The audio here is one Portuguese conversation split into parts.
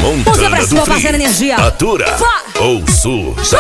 Montana pra cima, parceiro, energia. Atura ou surta.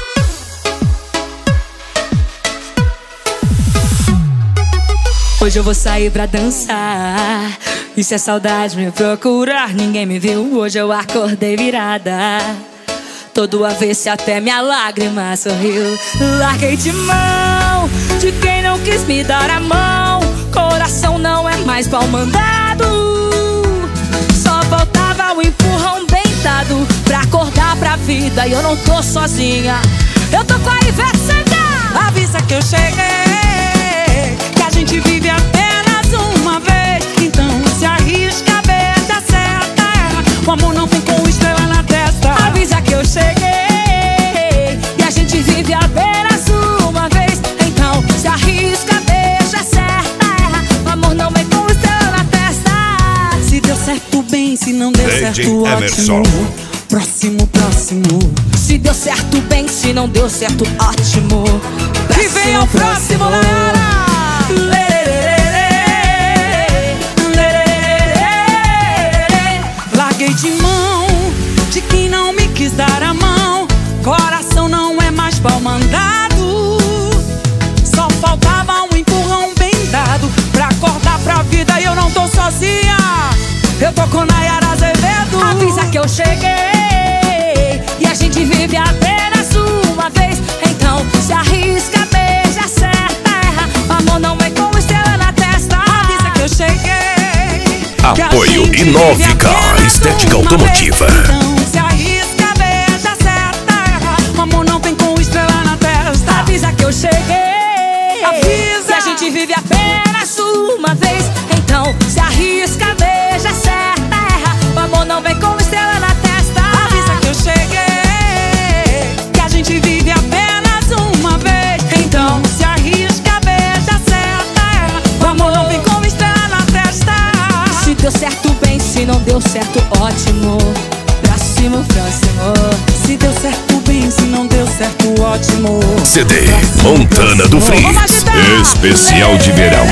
Hoje eu vou sair pra dançar. E se a saudade me procurar, ninguém me viu. Hoje eu acordei virada, todo avesso, até minha lágrima sorriu. Larguei de mão de quem não quis me dar a mão. Coração não é mais pau mandado. Só faltava um empurrão bem dado pra acordar pra vida. E eu não tô sozinha, eu tô com a Ivete Sangalo. Avisa que eu cheguei, que a gente vive apenas uma vez. Então se arrisca, beija, certa. O amor não tem com estrela na testa. Avisa que eu cheguei, e a gente vive apenas uma vez. Então se arrisca, beija, certa. O amor não vem com estrela na testa. Se deu certo, bem, se não deu certo, Emerson. ótimo. Próximo, próximo. Se deu certo, bem, se não deu certo, ótimo. Que vem ao próximo, galera. Larguei de mão de quem não me quis dar a mão. Coração não é mais pau mandado. Só faltava um empurrão bem dado pra acordar pra vida. E eu não tô sozinha, eu tô com Nayara Azevedo. Avisa que eu cheguei, e a gente vive apenas uma vez. Então se arrisca, beija, certa, erra. O amor não vem com estrela na testa. Avisa que eu cheguei. Apoio Inovica, estética automotiva. Então se arrisca, beija, certa, erra. O amor não vem com estrela na testa. Avisa que eu cheguei, avisa. E a gente vive apenas uma vez. Então se arrisca, beija, certa, erra. O amor não vem com estrela na testa. Avisa que eu cheguei, que a gente vive apenas uma vez. Então se arrisca, beija, certa, erra. O amor não vem com estrela na testa. Se deu certo, bem, se não deu certo, ótimo. Próximo, próximo. Se deu certo, bem, se não deu certo, ótimo. CD Montana do Freeze, especial de verão.